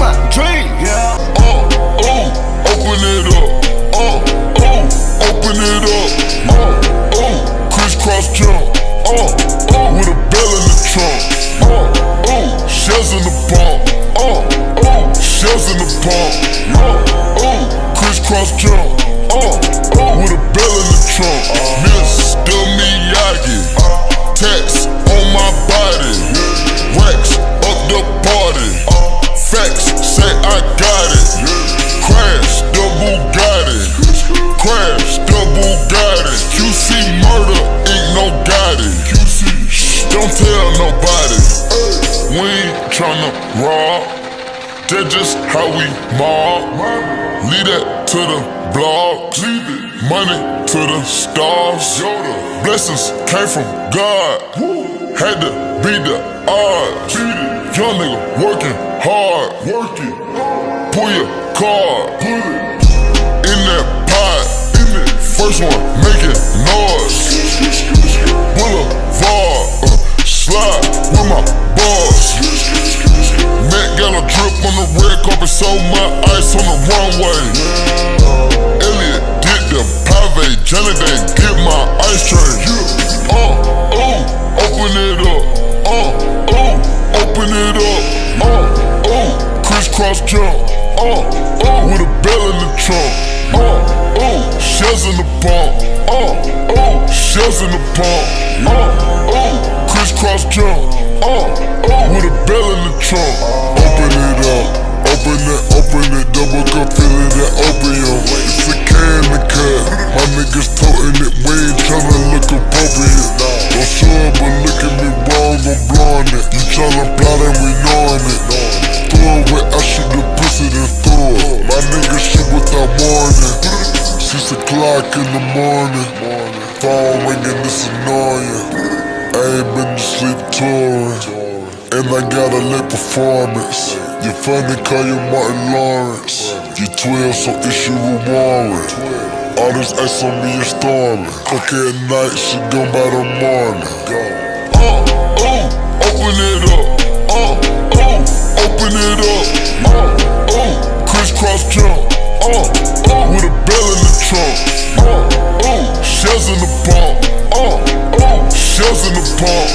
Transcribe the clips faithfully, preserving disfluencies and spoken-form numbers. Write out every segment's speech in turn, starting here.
my dream, yeah. Uh, oh, open it up. Uh, oh, open it up. Uh, oh, crisscross jump. Uh, oh, with a bell in the trunk. Uh, oh, shells in the pump. Uh, oh, shells in the pump. Uh, oh, crisscross jump. Uh, oh, with a bell in the trunk. Mister Miyagi. Tax on my body. Racks up the party. Facts say I got it. Crash the Bugatti. Crash the Bugatti. Q C murder ain't no Gotti. Shh, don't tell nobody. We ain't tryna rob. That's just how we mob. Lead that to the blogs. Money to the stars. Blessings came from God. Had to beat the odds. Young nigga working hard. Pull your card. In that pot. First one making noise. Boulevard. Uh, slide with my boss. Mac got a drip on the red carpet, so my ice on the runway. Elliot did the pave, Johnny didn't get my ice tray. Uh, oh, open it up. Uh, oh, open it up. Uh, oh, crisscross jump. Uh, oh, with a bell in the trunk. Uh, oh, shells in the pump. Uh, oh, shells in the pump. Uh, oh, crisscross jump. Uh, oh, with a bell in the trunk. Open it up, open it, open it, double cup, feeling that opium. It's a can to cut, my niggas toting it, we ain't tryna look appropriate. Don't show up, but look at me wrong, I'm blowing it. You tryna plot and we knowing it. Throw it, I shoot the pussy then throw it. My niggas shoot without warning. Six o'clock in the morning, phone ringing, it's annoying. I ain't been to sleep touring, and I got a late performance. You funny, call you Martin Lawrence. You twelve, so issue a warrant. All this ice on me is storming. Fuck at night, she gone by the morning. Uh, oh, open it up. Uh, oh, open it up. Uh, oh, crisscross jump. Uh, oh, with a bell in the trunk. Uh, oh, shells in the pump. Uh, oh, shells in the pump.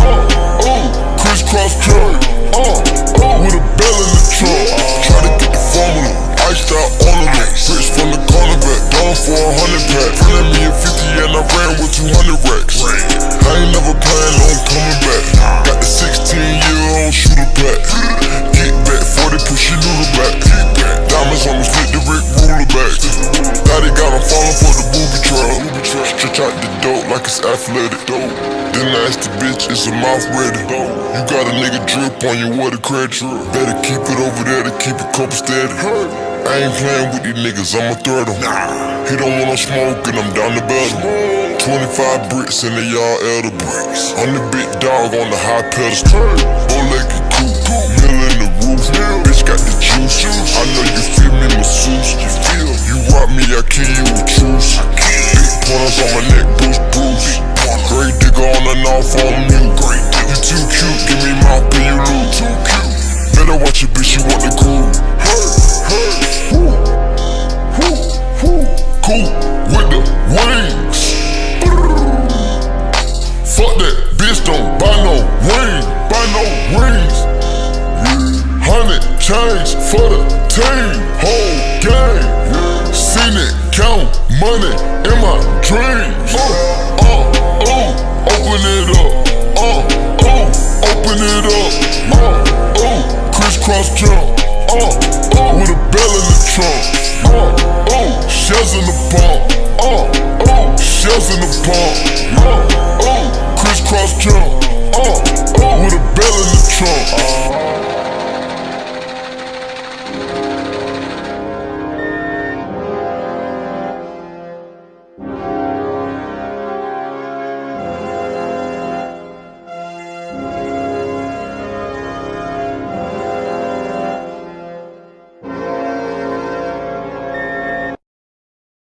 Uh, oh, crisscross jump. Uh, oh, with a bell in the trunk. Try to get the formula, iced out ornament. Rich from the cornerback, down for a hundred pack. Feeling me at fifty and I ran with two hundred racks. I ain't never planned on coming back. Got the sixteen year old shooter pack. Get back, forty push your noodle back. Diamonds on the split the Rick ruler back. Daddy got him falling for the booby trap. Stretch out the dope like it's athletic. Then I asked the bitch, is her mouth ready? You got a nigga drip on your water credit. Better keep it over there to keep it couple steady. I ain't playing with these niggas, I'ma thread him. He don't want no smoke and I'm down to battle. twenty-five bricks and they all elder bricks. I'm the big dog on the high pedestal. Four-legged coupe, mill in the roof. Bitch got the juice. I know you feel me, masseuse. You feel? You rock me, I kill you with truce. Big pointers on my neck, Bruce Bruce. Great digger on and off on mute. You too cute, give me mouth and you lose. Better watch your bitch, you want the groove. Hey, hey, whoo, whoo, whoo. Cool with the wings. Fuck that, bitch don't buy no ring. Buy no rings. Hundred chains for the team. Whole game. Seen it, count money in my dreams. Uh, uh, uh, open it up. Uh, uh, open it up. Uh, uh, crisscross jump.